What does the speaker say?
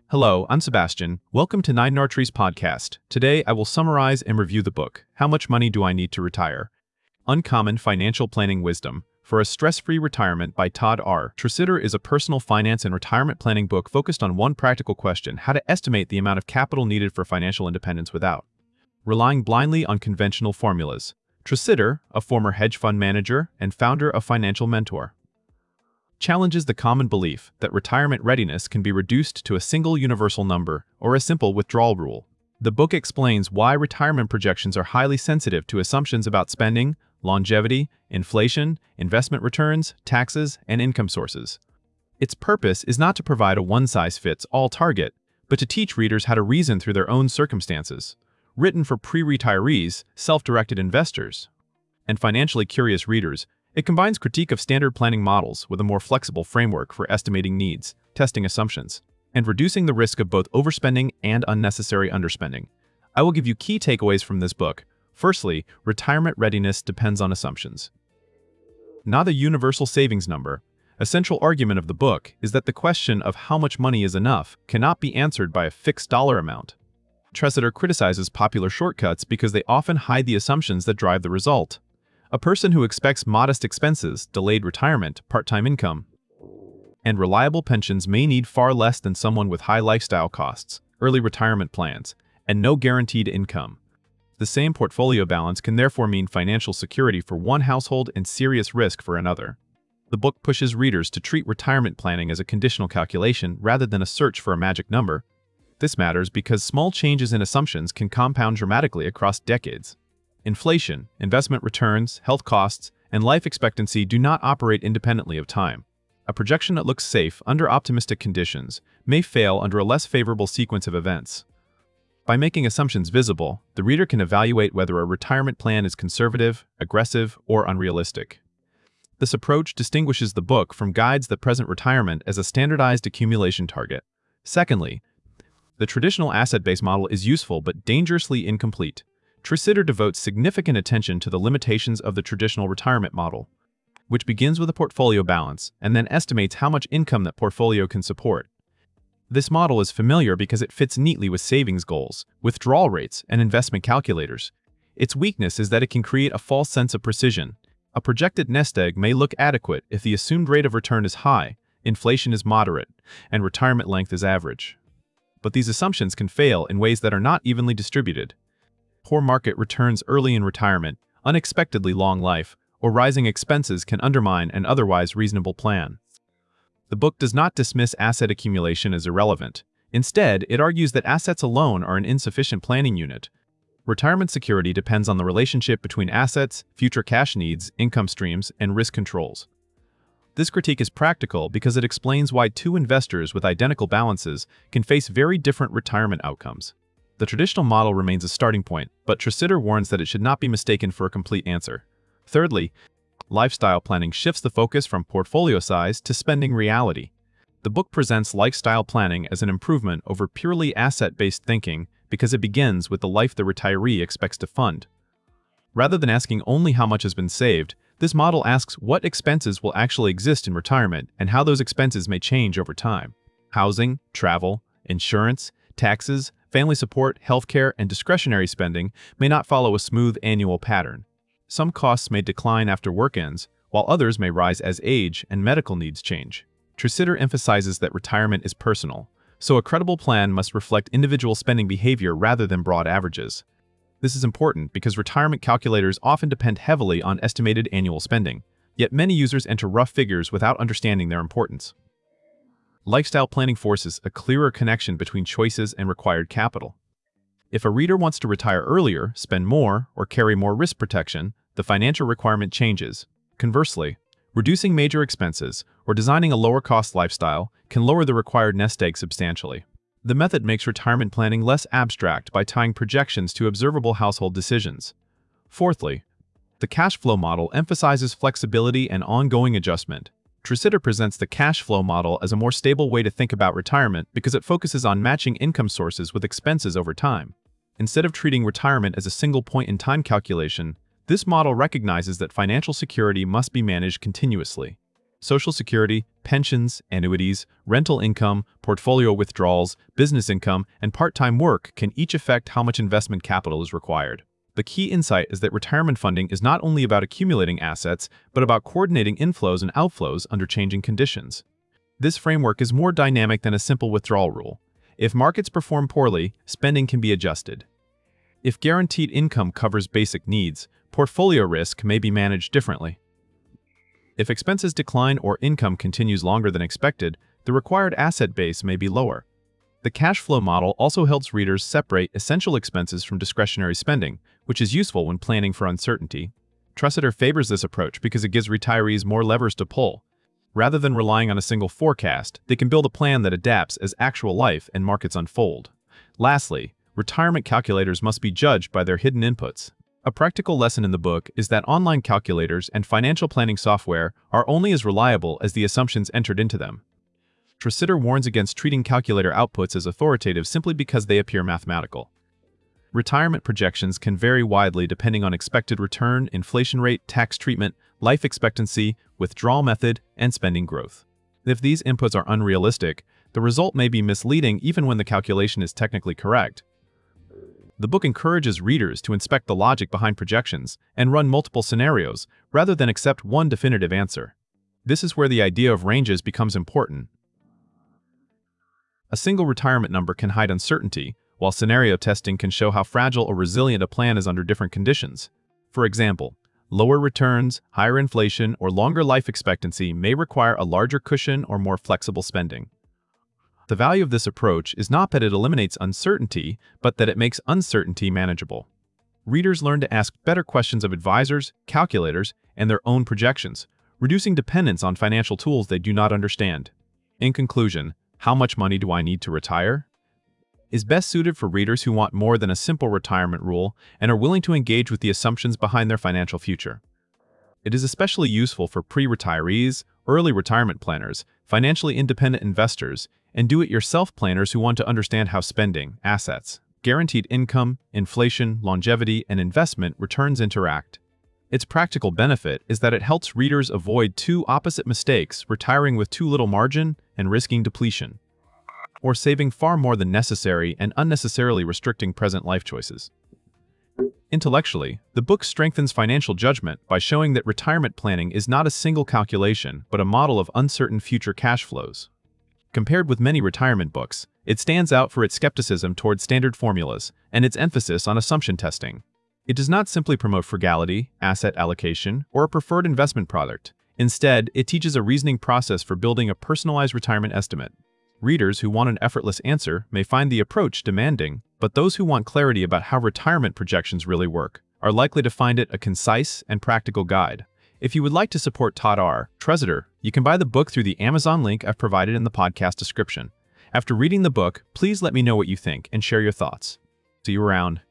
Hello, I'm Sebastian. Welcome to Nine Arteries podcast. Today, I will summarize and review the book, How Much Money Do I Need to Retire? Uncommon Financial Planning Wisdom for a Stress-Free Retirement by Todd R. Tresidder is a personal finance and retirement planning book focused on one practical question: how to estimate the amount of capital needed for financial independence without relying blindly on conventional formulas. Tresidder, a former hedge fund manager and founder of Financial Mentor, challenges the common belief that retirement readiness can be reduced to a single universal number or a simple withdrawal rule. The book explains why retirement projections are highly sensitive to assumptions about spending, longevity, inflation, investment returns, taxes, and income sources. Its purpose is not to provide a one-size-fits-all target, but to teach readers how to reason through their own circumstances. Written for pre-retirees, self-directed investors, and financially curious readers, it combines critique of standard planning models with a more flexible framework for estimating needs, testing assumptions, and reducing the risk of both overspending and unnecessary underspending. I will give you key takeaways from this book. Firstly, retirement readiness depends on assumptions, not a universal savings number. A central argument of the book is that the question of how much money is enough cannot be answered by a fixed dollar amount. Tresidder criticizes popular shortcuts because they often hide the assumptions that drive the result. A person who expects modest expenses, delayed retirement, part-time income, and reliable pensions may need far less than someone with high lifestyle costs, early retirement plans, and no guaranteed income. The same portfolio balance can therefore mean financial security for one household and serious risk for another. The book pushes readers to treat retirement planning as a conditional calculation rather than a search for a magic number. This matters because small changes in assumptions can compound dramatically across decades. Inflation, investment returns, health costs, and life expectancy do not operate independently of time. A projection that looks safe under optimistic conditions may fail under a less favorable sequence of events. By making assumptions visible, the reader can evaluate whether a retirement plan is conservative, aggressive, or unrealistic. This approach distinguishes the book from guides that present retirement as a standardized accumulation target. Secondly, the traditional asset-based model is useful but dangerously incomplete. Tresidder devotes significant attention to the limitations of the traditional retirement model, which begins with a portfolio balance and then estimates how much income that portfolio can support. This model is familiar because it fits neatly with savings goals, withdrawal rates, and investment calculators. Its weakness is that it can create a false sense of precision. A projected nest egg may look adequate if the assumed rate of return is high, inflation is moderate, and retirement length is average. But these assumptions can fail in ways that are not evenly distributed. Poor market returns early in retirement, unexpectedly long life, or rising expenses can undermine an otherwise reasonable plan. The book does not dismiss asset accumulation as irrelevant. Instead, it argues that assets alone are an insufficient planning unit. Retirement security depends on the relationship between assets, future cash needs, income streams, and risk controls. This critique is practical because it explains why two investors with identical balances can face very different retirement outcomes. The traditional model remains a starting point, but Tresidder warns that it should not be mistaken for a complete answer. Thirdly, lifestyle planning shifts the focus from portfolio size to spending reality. The book presents lifestyle planning as an improvement over purely asset-based thinking because it begins with the life the retiree expects to fund. Rather than asking only how much has been saved, this model asks what expenses will actually exist in retirement and how those expenses may change over time. Housing, travel, insurance, taxes, family support, healthcare, and discretionary spending may not follow a smooth annual pattern. Some costs may decline after work ends, while others may rise as age and medical needs change. Tresidder emphasizes that retirement is personal, so a credible plan must reflect individual spending behavior rather than broad averages. This is important because retirement calculators often depend heavily on estimated annual spending, yet many users enter rough figures without understanding their importance. Lifestyle planning forces a clearer connection between choices and required capital. If a reader wants to retire earlier, spend more, or carry more risk protection, the financial requirement changes. Conversely, reducing major expenses or designing a lower-cost lifestyle can lower the required nest egg substantially. The method makes retirement planning less abstract by tying projections to observable household decisions. Fourthly, the cash flow model emphasizes flexibility and ongoing adjustment. Tresidder presents the cash flow model as a more stable way to think about retirement because it focuses on matching income sources with expenses over time. Instead of treating retirement as a single point-in-time calculation, this model recognizes that financial security must be managed continuously. Social Security, pensions, annuities, rental income, portfolio withdrawals, business income, and part-time work can each affect how much investment capital is required. The key insight is that retirement funding is not only about accumulating assets, but about coordinating inflows and outflows under changing conditions. This framework is more dynamic than a simple withdrawal rule. If markets perform poorly, spending can be adjusted. If guaranteed income covers basic needs, portfolio risk may be managed differently. If expenses decline or income continues longer than expected, the required asset base may be lower. The cash flow model also helps readers separate essential expenses from discretionary spending, which is useful when planning for uncertainty. Tressiter favors this approach because it gives retirees more levers to pull. Rather than relying on a single forecast, they can build a plan that adapts as actual life and markets unfold. Lastly, retirement calculators must be judged by their hidden inputs. A practical lesson in the book is that online calculators and financial planning software are only as reliable as the assumptions entered into them. Tressiter warns against treating calculator outputs as authoritative simply because they appear mathematical. Retirement projections can vary widely depending on expected return, inflation rate, tax treatment, life expectancy, withdrawal method, and spending growth. If these inputs are unrealistic, the result may be misleading even when the calculation is technically correct. The book encourages readers to inspect the logic behind projections and run multiple scenarios rather than accept one definitive answer. This is where the idea of ranges becomes important. A single retirement number can hide uncertainty, while scenario testing can show how fragile or resilient a plan is under different conditions. For example, lower returns, higher inflation, or longer life expectancy may require a larger cushion or more flexible spending. The value of this approach is not that it eliminates uncertainty, but that it makes uncertainty manageable. Readers learn to ask better questions of advisors, calculators, and their own projections, reducing dependence on financial tools they do not understand. In conclusion, How Much Money Do I Need to Retire? Is best suited for readers who want more than a simple retirement rule and are willing to engage with the assumptions behind their financial future. It is especially useful for pre-retirees, early retirement planners, financially independent investors, and do-it-yourself planners who want to understand how spending, assets, guaranteed income, inflation, longevity, and investment returns interact. Its practical benefit is that it helps readers avoid two opposite mistakes: retiring with too little margin and risking depletion, or saving far more than necessary and unnecessarily restricting present life choices. Intellectually, the book strengthens financial judgment by showing that retirement planning is not a single calculation, but a model of uncertain future cash flows. Compared with many retirement books, it stands out for its skepticism toward standard formulas and its emphasis on assumption testing. It does not simply promote frugality, asset allocation, or a preferred investment product. Instead, it teaches a reasoning process for building a personalized retirement estimate. Readers who want an effortless answer may find the approach demanding, but those who want clarity about how retirement projections really work are likely to find it a concise and practical guide. If you would like to support Todd R. Tressiter, you can buy the book through the Amazon link I've provided in the podcast description. After reading the book, please let me know what you think and share your thoughts. See you around.